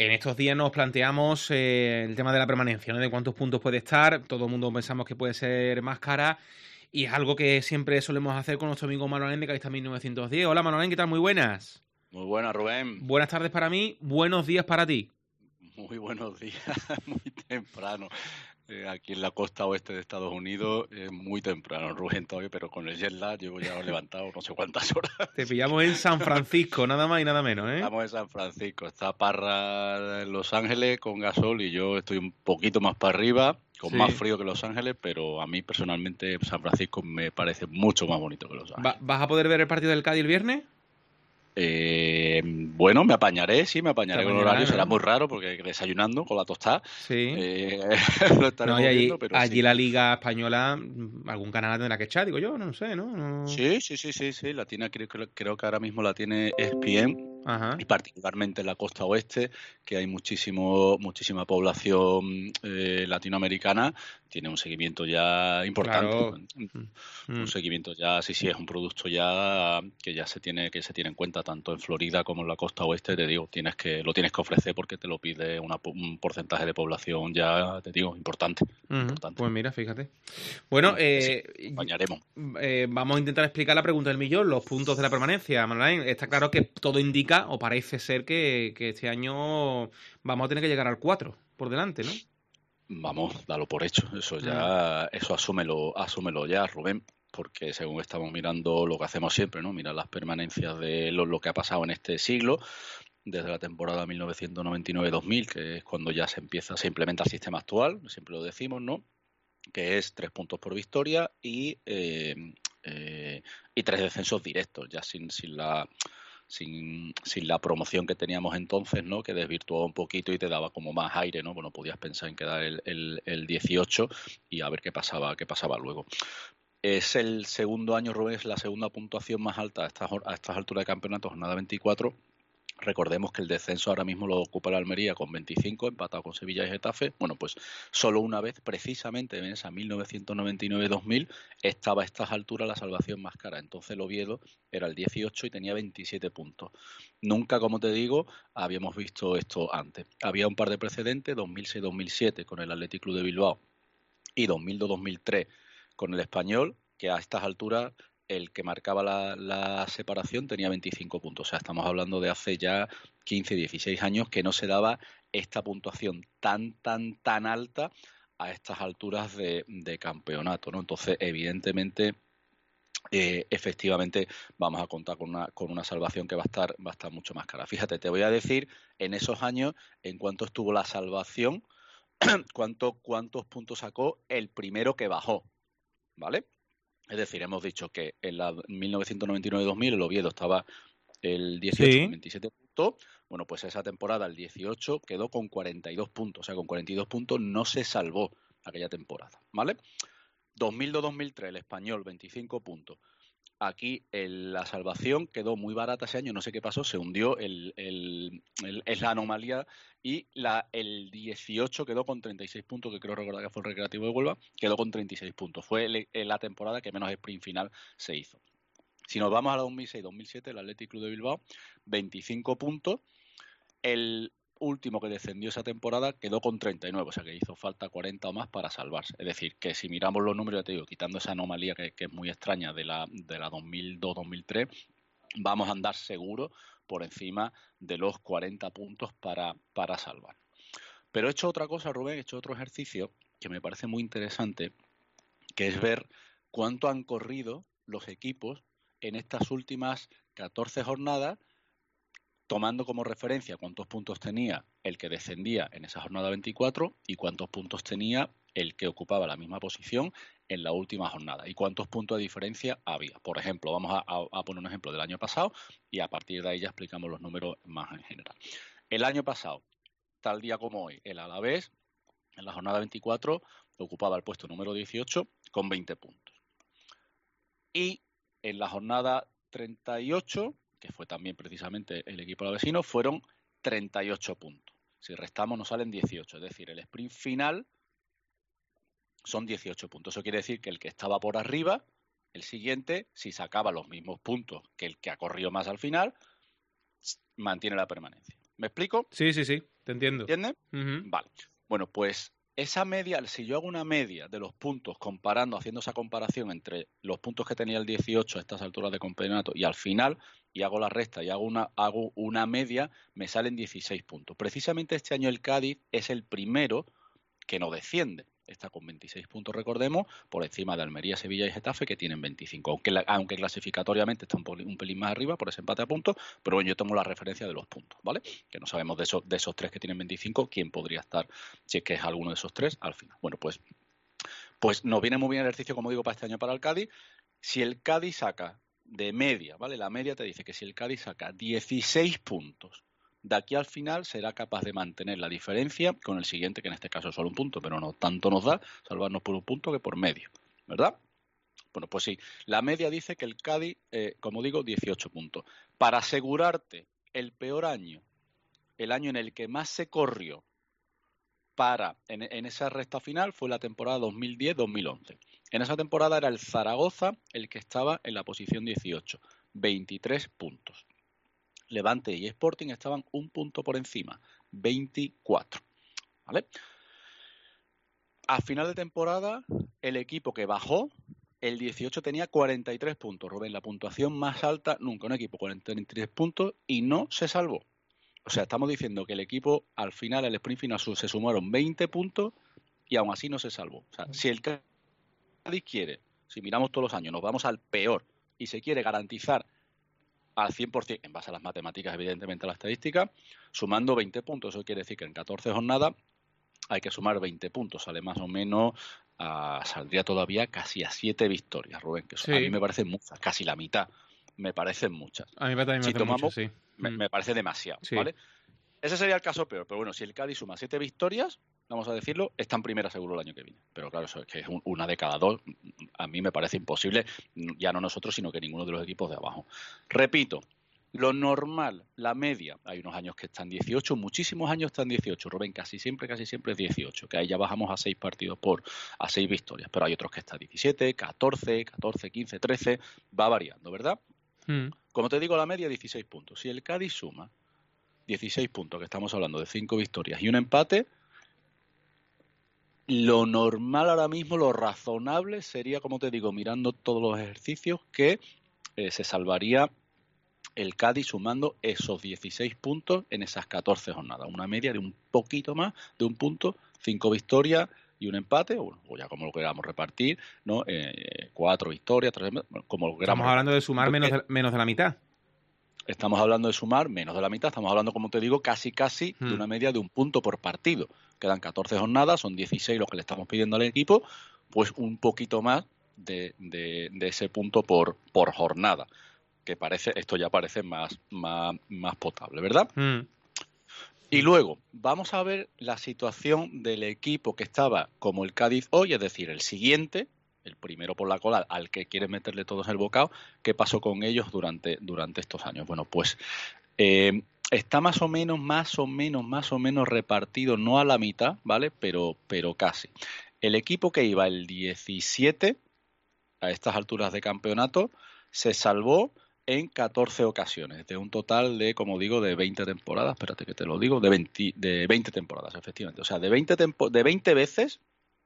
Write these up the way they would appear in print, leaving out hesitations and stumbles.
En estos días nos planteamos el tema de la permanencia, ¿no? De cuántos puntos puede estar. Todo el mundo pensamos que puede ser más cara. Y es algo que siempre solemos hacer con nuestro amigo Manolén de Calista 1910. Hola Manolén, ¿qué tal? Muy buenas. Muy buena, Rubén. Buenas tardes para mí, buenos días para ti. Muy buenos días, muy temprano. Aquí en la costa oeste de Estados Unidos es muy temprano, Rubén, todavía, pero con el jet lag llevo ya levantado no sé cuántas horas. Te pillamos en San Francisco, nada más y nada menos, ¿eh? Estamos en San Francisco, está Parra en Los Ángeles con gasol y yo estoy un poquito más para arriba, con más Sí. frío que Los Ángeles, pero a mí personalmente San Francisco me parece mucho más bonito que Los Ángeles. ¿Vas a poder ver el partido del Cádiz el viernes? Bueno, me apañaré, sí, me Te apañaré con el horario. apañarás, Será ¿no? muy raro porque desayunando con la tostada Sí. eh, lo No, y estaremos viendo, pero allí sí. la Liga Española, algún canal tendrá que echar, digo yo, no sé, ¿no? Sí, sí, sí, sí, sí. La tiene, creo que ahora mismo la tiene ESPN Ajá, y particularmente en la costa oeste, que hay muchísima población latinoamericana, tiene un seguimiento ya importante. claro. Un Mm. seguimiento ya, sí, es un producto ya que se tiene en cuenta tanto en Florida como en la costa oeste, te digo, lo tienes que ofrecer porque te lo pide un porcentaje de población ya, te digo, importante, importante. Pues mira, fíjate. Bueno, Así que sí, acompañaremos. vamos a intentar explicar la pregunta del millón, los puntos de la permanencia, Manuel. Está claro que todo indica, o parece ser que este año vamos a tener que llegar al 4 por delante, ¿no? Vamos, dalo por hecho. Mm, Eso asúmelo ya, Rubén, porque según estamos mirando lo que hacemos siempre, ¿no? Mirar las permanencias de lo que ha pasado en este siglo, desde la temporada 1999-2000, que es cuando ya se implementa el sistema actual, siempre lo decimos, ¿no? Que es 3 puntos por victoria y 3 descensos directos, ya sin la promoción que teníamos entonces, ¿no? Que desvirtuaba un poquito y te daba como más aire, ¿no? Bueno, podías pensar en quedar el 18 y a ver qué pasaba luego. Es el segundo año, Rubén, es la segunda puntuación más alta a estas alturas de campeonato, jornada 24. Recordemos que el descenso ahora mismo lo ocupa la Almería con 25, empatado con Sevilla y Getafe. Bueno, pues solo una vez, precisamente en esa 1999-2000, estaba a estas alturas la salvación más cara. Entonces el Oviedo era el 18 y tenía 27 puntos. Nunca, como te digo, habíamos visto esto antes. Había un par de precedentes, 2006-2007 con el Athletic Club de Bilbao y 2002-2003 con el Español, que a estas alturas el que marcaba la separación tenía 25 puntos. O sea, estamos hablando de hace ya 15, 16 años que no se daba esta puntuación tan alta a estas alturas de campeonato, ¿no? Entonces, evidentemente, efectivamente vamos a contar con una salvación que va a estar mucho más cara. Fíjate, te voy a decir en esos años en cuánto estuvo la salvación, cuántos puntos sacó el primero que bajó, ¿vale? Es decir, hemos dicho que en la 1999-2000 el Oviedo estaba el 18 con sí. 27 puntos. Bueno, pues esa temporada, el 18, quedó con 42 puntos. O sea, con 42 puntos no se salvó aquella temporada, ¿vale? 2002-2003, el Español, 25 puntos. Aquí la salvación quedó muy barata ese año, no sé qué pasó, se hundió es la anomalía y el 18 quedó con 36 puntos, que creo recordar que fue el Recreativo de Huelva, quedó con 36 puntos. Fue la temporada que menos sprint final se hizo. Si nos vamos a la 2006-2007, el Athletic Club de Bilbao, 25 puntos. El último que descendió esa temporada quedó con 39, o sea que hizo falta 40 o más para salvarse. Es decir, que si miramos los números, ya te digo, quitando esa anomalía que es muy extraña de la 2002-2003, vamos a andar seguro por encima de los 40 puntos para salvar. Pero he hecho otra cosa, Rubén, he hecho otro ejercicio que me parece muy interesante, que es ver cuánto han corrido los equipos en estas últimas 14 jornadas, tomando como referencia cuántos puntos tenía el que descendía en esa jornada 24 y cuántos puntos tenía el que ocupaba la misma posición en la última jornada y cuántos puntos de diferencia había. Por ejemplo, vamos a poner un ejemplo del año pasado y a partir de ahí ya explicamos los números más en general. El año pasado, tal día como hoy, el Alavés en la jornada 24 ocupaba el puesto número 18 con 20 puntos. Y en la jornada 38, que fue también precisamente el equipo alavesino, fueron 38 puntos. Si restamos nos salen 18, es decir, el sprint final son 18 puntos. Eso quiere decir que el que estaba por arriba, el siguiente, si sacaba los mismos puntos que el que ha corrido más al final, mantiene la permanencia. ¿Me explico? Sí, sí, sí. te entiendo. ¿Entiendes? Vale. Bueno, pues esa media, si yo hago una media de los puntos haciendo esa comparación entre los puntos que tenía el 18 a estas alturas de campeonato y al final, y hago la resta y hago una media, me salen 16 puntos. Precisamente este año el Cádiz es el primero que no desciende. Está con 26 puntos, recordemos, por encima de Almería, Sevilla y Getafe, que tienen 25. Aunque clasificatoriamente está un pelín más arriba por ese empate a puntos, pero bueno, yo tomo la referencia de los puntos, ¿vale? Que no sabemos de esos tres que tienen 25, quién podría estar, si es que es alguno de esos tres, al final. Bueno, pues nos viene muy bien el ejercicio, como digo, para este año para el Cádiz. Si el Cádiz saca de media, ¿vale? La media te dice que si el Cádiz saca 16 puntos, de aquí al final será capaz de mantener la diferencia con el siguiente, que en este caso es solo un punto, pero no tanto nos da salvarnos por un punto que por medio, ¿verdad? Bueno, pues sí, la media dice que el Cádiz, como digo, 18 puntos. Para asegurarte el peor año, el año en el que más se corrió en esa recta final fue la temporada 2010-2011. En esa temporada era el Zaragoza el que estaba en la posición 18, 23 puntos. Levante y Sporting estaban un punto por encima, 24. ¿Vale? A final de temporada, el equipo que bajó, el 18 tenía 43 puntos. Rubén, la puntuación más alta nunca. Un equipo 43 puntos y no se salvó. O sea, estamos diciendo que el equipo, al final, el sprint final, se sumaron 20 puntos y aún así no se salvó. O sea, si el Cádiz quiere, si miramos todos los años, nos vamos al peor y se quiere garantizar al 100%, en base a las matemáticas, evidentemente a la estadística, sumando 20 puntos. Eso quiere decir que en 14 jornadas hay que sumar 20 puntos. Sale más o menos, saldría todavía casi a 7 victorias, Rubén, que a mí me parecen muchas, casi la mitad. Me parecen muchas. A mí también me parece mucho, sí. Me parece demasiado, ¿vale? Ese sería el caso peor, pero bueno, si el Cádiz suma 7 victorias, vamos a decirlo, está en primera seguro el año que viene. Pero claro, eso es que es una de cada dos. A mí me parece imposible, ya no nosotros, sino que ninguno de los equipos de abajo. Repito, lo normal, la media, hay unos años que están 18, muchísimos años están 18, Rubén, casi siempre es 18, que ahí ya bajamos a 6 partidos a 6 victorias, pero hay otros que están 17, 14, 15, 13, va variando, ¿verdad? Como te digo, la media 16 puntos. Si el Cádiz suma 16 puntos, que estamos hablando de 5 victorias y un empate, lo normal ahora mismo, lo razonable sería, como te digo, mirando todos los ejercicios, que se salvaría el Cádiz sumando esos 16 puntos en esas 14 jornadas. Una media de un poquito más de un punto, 5 victorias y un empate, o ya como lo queramos repartir, ¿no? 4 victorias, 3, como lo queramos. Estamos hablando de sumar menos de la mitad. Estamos hablando de sumar menos de la mitad, estamos hablando, como te digo, casi de una media de un punto por partido. Quedan 14 jornadas, son 16 los que le estamos pidiendo al equipo, pues un poquito más de ese punto por jornada, que esto ya parece más potable, ¿verdad? Y luego, vamos a ver la situación del equipo que estaba como el Cádiz hoy, es decir, el siguiente, el primero por la cola, al que quieres meterle todos el bocado. ¿Qué pasó con ellos durante estos años? Bueno, pues está más o menos repartido, no a la mitad, ¿vale? Pero casi. El equipo que iba el 17 a estas alturas de campeonato se salvó en 14 ocasiones, de un total de, como digo, de 20 temporadas, espérate que te lo digo, de 20 temporadas, efectivamente. O sea, de 20 veces,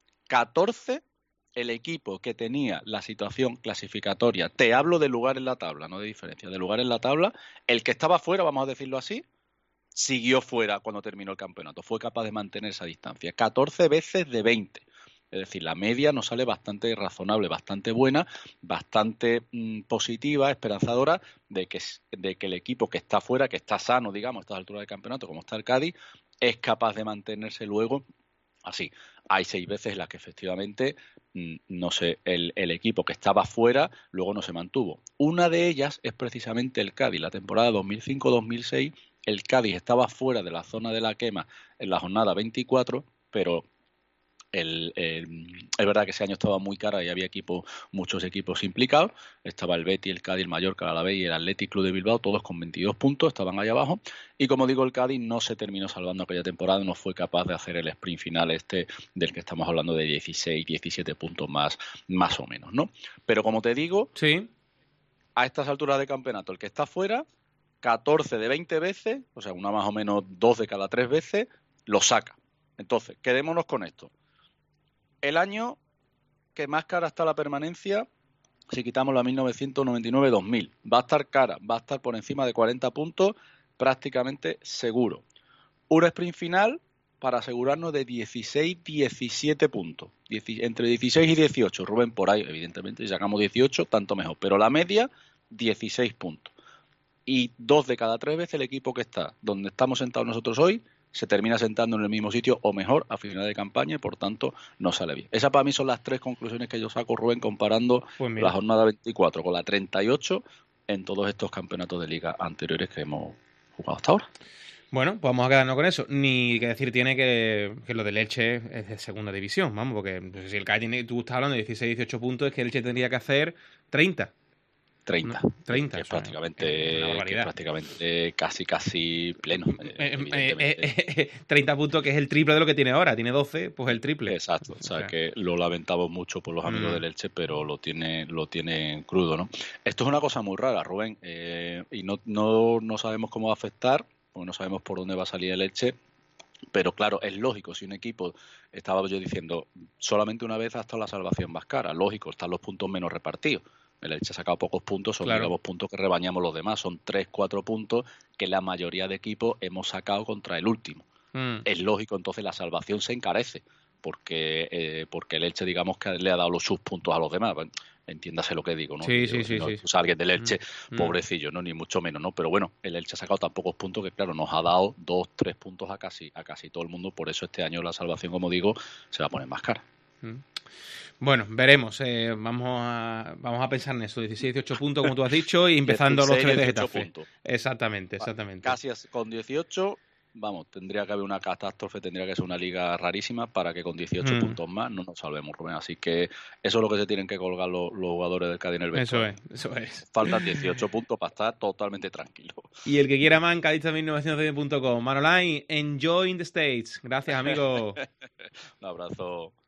14 el equipo que tenía la situación clasificatoria, te hablo de lugar en la tabla, no de diferencia, de lugar en la tabla, el que estaba fuera, vamos a decirlo así, siguió fuera cuando terminó el campeonato, fue capaz de mantener esa distancia, 14 veces de 20. Es decir, la media nos sale bastante razonable, bastante buena, bastante positiva, esperanzadora, de que el equipo que está fuera, que está sano, digamos, a estas alturas del campeonato, como está el Cádiz, es capaz de mantenerse luego así. Hay 6 veces en las que efectivamente, no sé, el equipo que estaba fuera luego no se mantuvo. Una de ellas es precisamente el Cádiz. La temporada 2005-2006, el Cádiz estaba fuera de la zona de la quema en la jornada 24, pero es verdad que ese año estaba muy cara y había muchos equipos implicados. Estaba el Betis, el Cádiz, el Mallorca, el Alavés y el Athletic Club de Bilbao, todos con 22 puntos, estaban ahí abajo. Y como digo, el Cádiz no se terminó salvando aquella temporada, no fue capaz de hacer el sprint final del que estamos hablando, de 16, 17 puntos más o menos, ¿no? Pero como te digo, sí, a estas alturas de campeonato, el que está fuera, 14 de 20 veces, o sea, una más o menos 2 de cada 3 veces, lo saca. Entonces, quedémonos con esto. El año que más cara está la permanencia, si quitamos la 1999-2000, va a estar cara, va a estar por encima de 40 puntos, prácticamente seguro. Un sprint final para asegurarnos de 16-17 puntos. Entre 16 y 18, Rubén, por ahí, evidentemente, si sacamos 18, tanto mejor. Pero la media, 16 puntos. Y 2 de cada 3 veces el equipo que está donde estamos sentados nosotros hoy se termina sentando en el mismo sitio o mejor a final de campaña y por tanto no sale bien. Esas para mí son las 3 conclusiones que yo saco, Rubén, comparando la jornada 24 con la 38 en todos estos campeonatos de liga anteriores que hemos jugado hasta ahora. Bueno, pues vamos a quedarnos con eso. Ni que decir tiene que lo del Elche es de segunda división, vamos, porque no sé si el CAE tiene, tú estás hablando de 16-18 puntos, es que el Elche tendría que hacer 30. 30. No, 30. Que es prácticamente casi pleno. 30 puntos, que es el triple de lo que tiene ahora. Tiene 12, pues el triple. Exacto. O sea, que lo lamentamos mucho por los amigos del Elche, pero lo tiene crudo, ¿no? Esto es una cosa muy rara, Rubén, y no sabemos cómo va a afectar, porque no sabemos por dónde va a salir el Elche. Pero claro, es lógico, si un equipo, estaba yo diciendo, solamente una vez ha estado la salvación más cara, lógico, están los puntos menos repartidos. El Elche ha sacado pocos puntos, son digamos puntos que rebañamos los demás, son 3-4 puntos que la mayoría de equipos hemos sacado contra el último. Es lógico, entonces la salvación se encarece, porque el Elche, digamos que le ha dado sus puntos a los demás. Entiéndase lo que digo, ¿no? Sí. O sea, alguien del Elche, pobrecillo, ¿no? Ni mucho menos, ¿no? Pero bueno, el Elche ha sacado tan pocos puntos que, claro, nos ha dado 2-3 puntos a casi todo el mundo. Por eso este año la salvación, como digo, se va a poner más cara. Bueno, veremos. Vamos a pensar en eso. 16-18 puntos, como tú has dicho, y empezando 16, los 3 de Getafe. Puntos. Exactamente. Casi con 18... Vamos, tendría que haber una catástrofe, tendría que ser una liga rarísima para que con 18 puntos más no nos salvemos, Rubén. Así que eso es lo que se tienen que colgar los jugadores del Cádiz en el vestuario. Eso es. Faltan 18 puntos para estar totalmente tranquilo. Y el que quiera más en cadista1910.com. Manolay, enjoy in the States. Gracias, amigo. Un abrazo.